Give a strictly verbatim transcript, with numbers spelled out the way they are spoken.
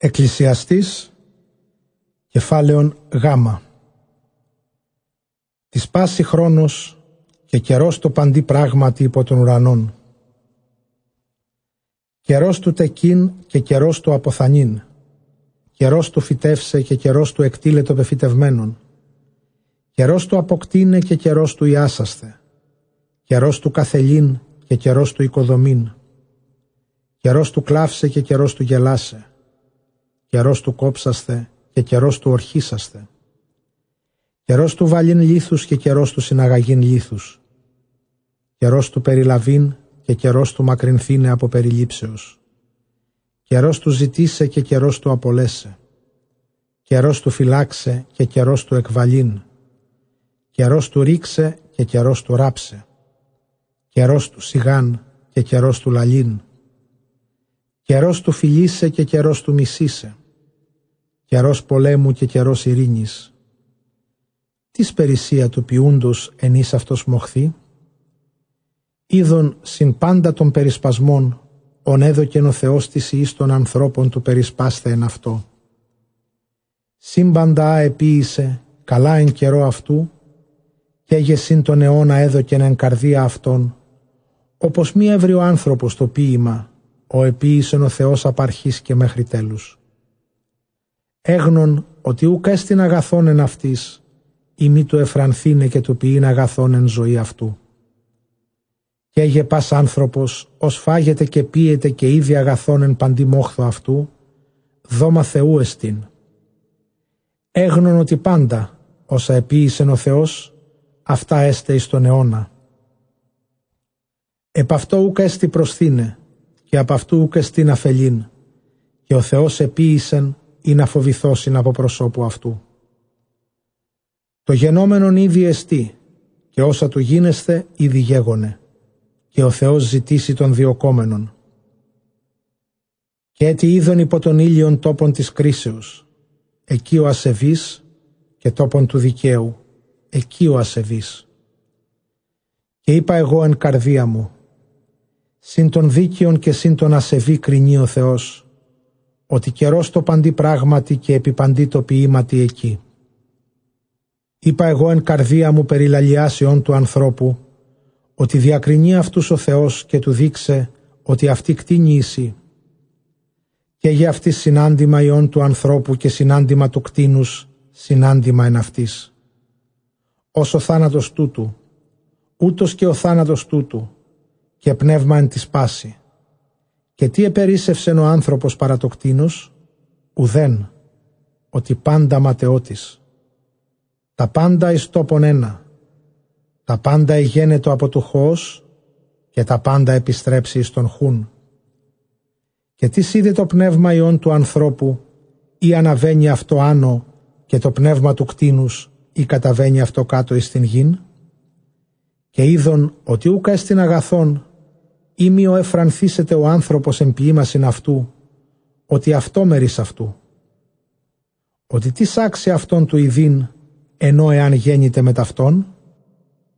Εκκλησιαστής, κεφάλαιον γάμα. Της πάση χρόνος και καιρός το παντί πράγματι υπό των ουρανών. Καιρός του τεκίν και καιρός του αποθανήν. Καιρός του φυτεύσε και καιρός του εκτήλε το πεφυτευμένον. Καιρός του αποκτήνε και καιρός του ιάσαστε. Καιρός του καθελήν και καιρός του οικοδομήν. Καιρός του κλάψε και καιρός του γελάσε. Καιρός του κόψαστε και καιρός του ορχίσαστε. Καιρός του βαλήν λίθους και καιρός του συναγαγήν λίθους. Καιρός του περιλαβήν και καιρός του μακρυνθήνε από περιλήψεως. Καιρός του ζητήσε και καιρός του απολέσε. Καιρός του φυλάξε και καιρός του εκβαλήν. Καιρός του ρίξε και καιρός του ράψε. Καιρός του σιγάν και καιρός του λαλήν. Καιρός του φιλήσε και καιρός του μισήσε. Καιρός πολέμου και καιρός ειρήνης. Τις περισσία του ποιούντος εν εις αυτός μοχθεί. Είδον συν πάντα των περισπασμών, ον έδωκεν ο Θεός της εις των ανθρώπων του περισπάσθε εν αυτό. Σύμπαντα επίησε, καλά εν καιρό αυτού, και έγε συν τον αιώνα έδωκεν εν καρδία αυτών, όπως μη έβρι ο άνθρωπος το ποίημα, ο επίησεν ο Θεός απ' αρχής και μέχρι τέλους. Έγνον ότι ούκ έστιν αγαθόν εν αυτής, ή μη του εφρανθήνε και του ποιήν αγαθόν εν ζωή αυτού. Και έγε πας άνθρωπος, ως φάγεται και πίεται και ήδη αγαθόν εν παντί μόχθο αυτού, δώμα Θεού εστίν. Έγνον ότι πάντα, όσα επίησεν ο Θεός, αυτά έστε εις τον αιώνα. Επ' αυτό ούκ έστι προσθήνε, και απ' αυτού ούκ εστίν αφελήν, και ο Θεός επίησεν ή να φοβηθώσιν από προσώπου αυτού. Το γενόμενον ήδη εστί, και όσα του γίνεσθε ήδη γέγονε, και ο Θεός ζητήσει των διοκόμενων. Και έτι είδον υπό τον ήλιον τόπον της κρίσεως, εκεί ο ασεβής, και τόπον του δικαίου, εκεί ο ασεβής. Και είπα εγώ εν καρδία μου, συν των δίκαιων και συν των ασεβή κρινεί ο Θεός, ότι καιρός το παντί πράγματι και επί παντί το ποιήματι εκεί. Είπα εγώ εν καρδία μου περί λαλιάσεων του ανθρώπου, ότι διακρινεί αυτούς ο Θεός και του δείξε ότι αυτή κτίνει εσύ. Και για αυτή συνάντημα ιών του ανθρώπου και συνάντημα του κτίνους, συνάντημα εν αυτής. Ως ο θάνατος τούτου, ούτως και ο θάνατος τούτου, και πνεύμα εν της πάση. Και τι επερίσσευσεν ο άνθρωπος παρά το κτίνος, ουδέν, ότι πάντα ματαιώτης. Τα πάντα εις τόπον ένα, τα πάντα εγένετο από του χώος, και τα πάντα επιστρέψει εις τον χούν. Και τι είδε το πνεύμα ιών του ανθρώπου, ή αναβαίνει αυτό άνω, και το πνεύμα του κτίνους, ή καταβαίνει αυτό κάτω εις την γην. Και είδον ότι ούκα εστιν αγαθόν, ή μη ο εφρανθήσεται ο άνθρωπος εν ποιήμασιν αυτού, ότι αυτό μερίς αυτού. Ότι τι σάξει αυτόν του ειδήν, ενώ εάν γέννηται με ταυτόν.